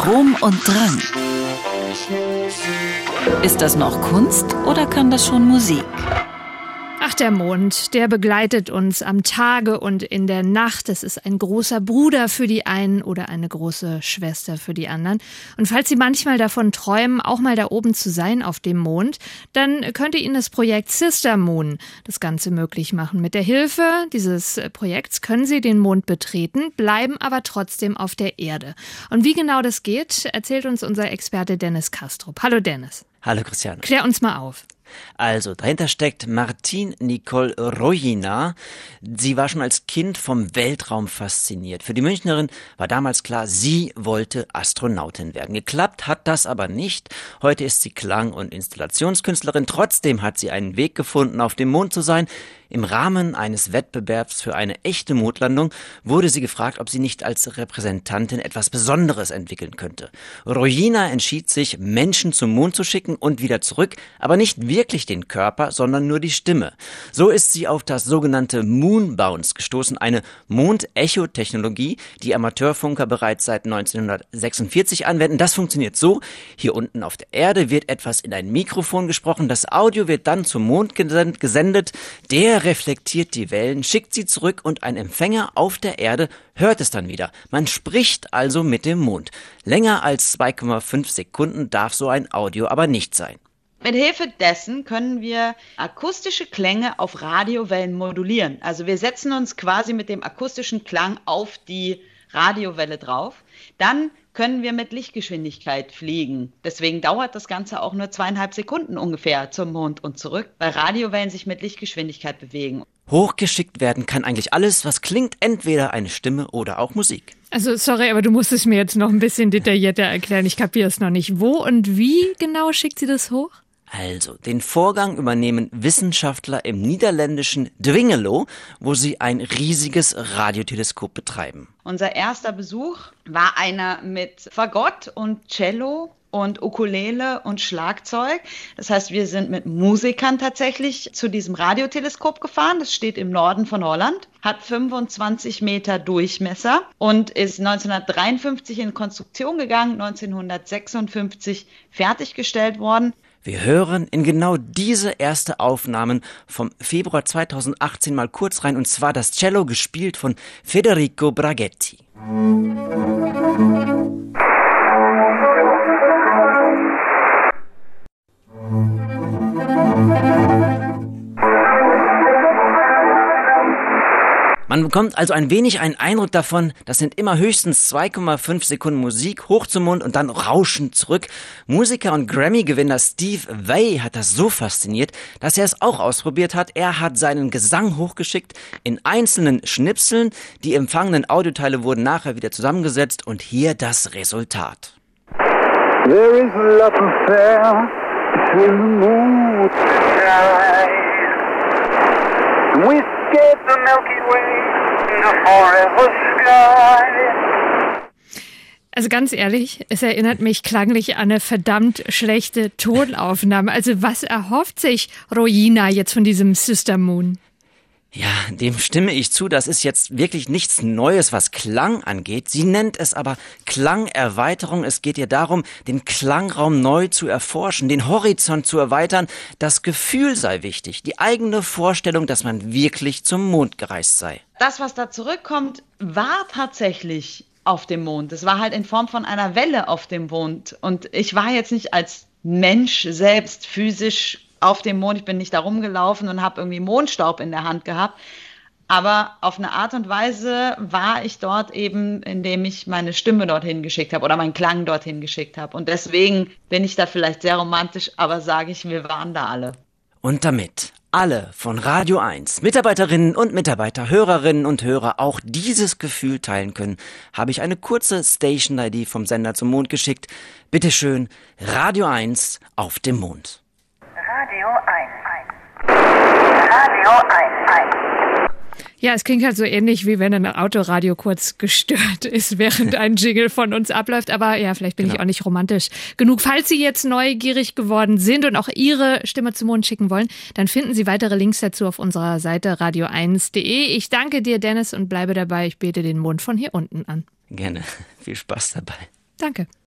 Strom und Drang. Ist das noch Kunst oder kann das schon Musik? Ach, der Mond, der begleitet uns am Tage und in der Nacht. Es ist ein großer Bruder für die einen oder eine große Schwester für die anderen. Und falls Sie manchmal davon träumen, auch mal da oben zu sein auf dem Mond, dann könnte Ihnen das Projekt Sister Moon das Ganze möglich machen. Mit der Hilfe dieses Projekts können Sie den Mond betreten, bleiben aber trotzdem auf der Erde. Und wie genau das geht, erzählt uns unser Experte Dennis Kastrup. Hallo Dennis. Hallo Christiane. Klär uns mal auf. Also, dahinter steckt Martine Nicole Rojina. Sie war schon als Kind vom Weltraum fasziniert. Für die Münchnerin war damals klar, sie wollte Astronautin werden. Geklappt hat das aber nicht. Heute ist sie Klang- und Installationskünstlerin. Trotzdem hat sie einen Weg gefunden, auf dem Mond zu sein. Im Rahmen eines Wettbewerbs für eine echte Mondlandung wurde sie gefragt, ob sie nicht als Repräsentantin etwas Besonderes entwickeln könnte. Rojina entschied sich, Menschen zum Mond zu schicken und wieder zurück, aber nicht wirklich den Körper, sondern nur die Stimme. So ist sie auf das sogenannte Moonbounce gestoßen, eine Mond-Echo-Technologie, die Amateurfunker bereits seit 1946 anwenden. Das funktioniert so: Hier unten auf der Erde wird etwas in ein Mikrofon gesprochen, das Audio wird dann zum Mond gesendet, der reflektiert die Wellen, schickt sie zurück und ein Empfänger auf der Erde hört es dann wieder. Man spricht also mit dem Mond. Länger als 2,5 Sekunden darf so ein Audio aber nicht sein. Mit Hilfe dessen können wir akustische Klänge auf Radiowellen modulieren. Also wir setzen uns quasi mit dem akustischen Klang auf die Radiowelle drauf. Dann können wir mit Lichtgeschwindigkeit fliegen. Deswegen dauert das Ganze auch nur 2,5 Sekunden ungefähr zum Mond und zurück, weil Radiowellen sich mit Lichtgeschwindigkeit bewegen. Hochgeschickt werden kann eigentlich alles, was klingt, entweder eine Stimme oder auch Musik. Also sorry, aber du musst es mir jetzt noch ein bisschen detaillierter erklären. Ich kapiere es noch nicht. Wo und wie genau schickt sie das hoch? Also, den Vorgang übernehmen Wissenschaftler im niederländischen Dwingelo, wo sie ein riesiges Radioteleskop betreiben. Unser erster Besuch war einer mit Fagott und Cello und Ukulele und Schlagzeug. Das heißt, wir sind mit Musikern tatsächlich zu diesem Radioteleskop gefahren. Das steht im Norden von Holland, hat 25 Meter Durchmesser und ist 1953 in Konstruktion gegangen, 1956 fertiggestellt worden. Wir hören in genau diese erste Aufnahmen vom Februar 2018 mal kurz rein, und zwar das Cello gespielt von Federico Braghetti. Man bekommt also ein wenig einen Eindruck davon, das sind immer höchstens 2,5 Sekunden Musik, hoch zum Mund und dann rauschend zurück. Musiker und Grammy-Gewinner Steve Vai hat das so fasziniert, dass er es auch ausprobiert hat. Er hat seinen Gesang hochgeschickt in einzelnen Schnipseln. Die empfangenen Audioteile wurden nachher wieder zusammengesetzt und hier das Resultat. There is a love affair between the moon and sky. We escape the Milky Way in the forever sky. Also ganz ehrlich, es erinnert mich klanglich an eine verdammt schlechte Tonaufnahme. Also was erhofft sich Rojina jetzt von diesem Sister Moon? Ja, dem stimme ich zu. Das ist jetzt wirklich nichts Neues, was Klang angeht. Sie nennt es aber Klangerweiterung. Es geht ihr darum, den Klangraum neu zu erforschen, den Horizont zu erweitern. Das Gefühl sei wichtig, die eigene Vorstellung, dass man wirklich zum Mond gereist sei. Das, was da zurückkommt, war tatsächlich auf dem Mond. Es war halt in Form von einer Welle auf dem Mond. Und ich war jetzt nicht als Mensch selbst physisch auf dem Mond. Ich bin nicht da rumgelaufen und habe irgendwie Mondstaub in der Hand gehabt. Aber auf eine Art und Weise war ich dort eben, indem ich meine Stimme dorthin geschickt habe oder meinen Klang dorthin geschickt habe. Und deswegen bin ich da vielleicht sehr romantisch, aber sage ich, wir waren da alle. Und damit alle von Radio 1, Mitarbeiterinnen und Mitarbeiter, Hörerinnen und Hörer auch dieses Gefühl teilen können, habe ich eine kurze Station-ID vom Sender zum Mond geschickt. Bitteschön, Radio 1 auf dem Mond. Radio 1. Radio 1. Ja, es klingt halt so ähnlich, wie wenn ein Autoradio kurz gestört ist, während ein Jingle von uns abläuft. Aber ja, vielleicht bin ich auch nicht romantisch genug. Falls Sie jetzt neugierig geworden sind und auch Ihre Stimme zum Mond schicken wollen, dann finden Sie weitere Links dazu auf unserer Seite radio1.de. Ich danke dir, Dennis, und bleibe dabei. Ich bete den Mond von hier unten an. Gerne. Viel Spaß dabei. Danke.